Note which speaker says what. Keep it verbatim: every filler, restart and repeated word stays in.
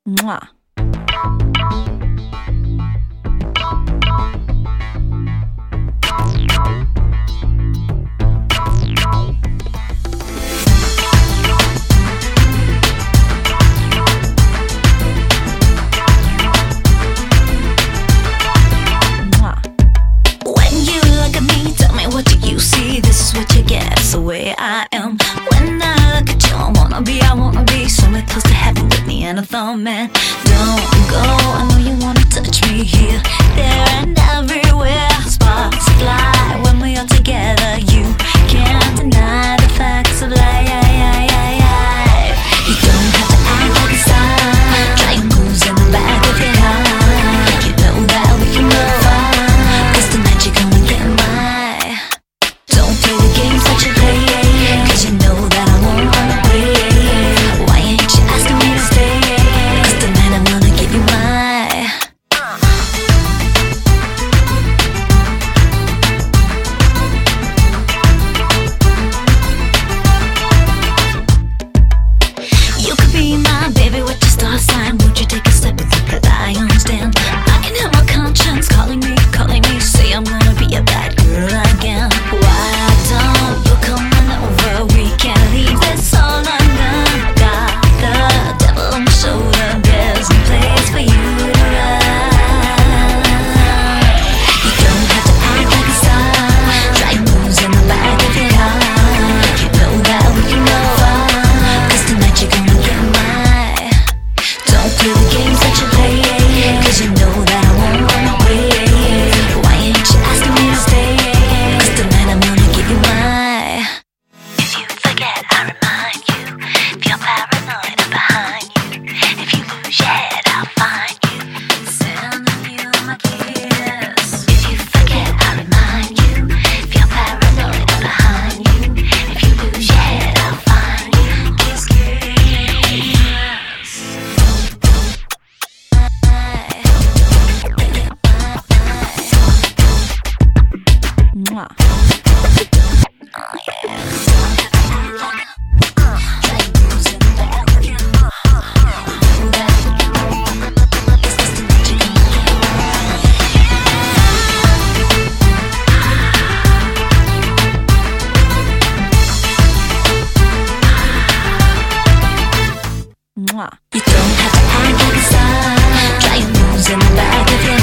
Speaker 1: Mwah.
Speaker 2: The way I am. When I look at you, I wanna be, I wanna be somewhere close to heaven with me and a thumb, man. Don't go, I know you wanna touch me here, there and everywhere. Sparks fly when we are together. You can't deny the facts of life. You don't have to act like it's time. Try your moves in the back of your heart. You know that we can move on, 'cause tonight you're gonna get mine. Don't play the games that you play, 'cause you know that I won't run away. Why ain't you asking me to stay? 'Cause tonight I'm gonna give you mine. You could be my baby, what your star sign? Would you take a step and look at I understand? I can hear my conscience calling me, calling me, say I'm gonna be a bad girl again. Why don't you come on over? We can't leave this all undone. Got the devil on my shoulder, there's no place for you to run. You don't have to act like a star. Try your moves in the back of your heart. You know that we can move on, 'cause tonight you're gonna get mine. Don't play the games that you play, 'cause you know that I won't run away. Why ain't you asking me to stay? 'Cause tonight I'm gonna give you mine. If you forget, I remind you. If you're paranoid, I'm behind you. If you lose your head, I'll find you, sending you my kiss. If you forget, I remind you. If you're paranoid, I'm behind you. If you lose your head, I'll find you. Kiss, kiss.
Speaker 1: Mwah. Mwah.
Speaker 2: You don't have to act like a star. Try your moves in the back of your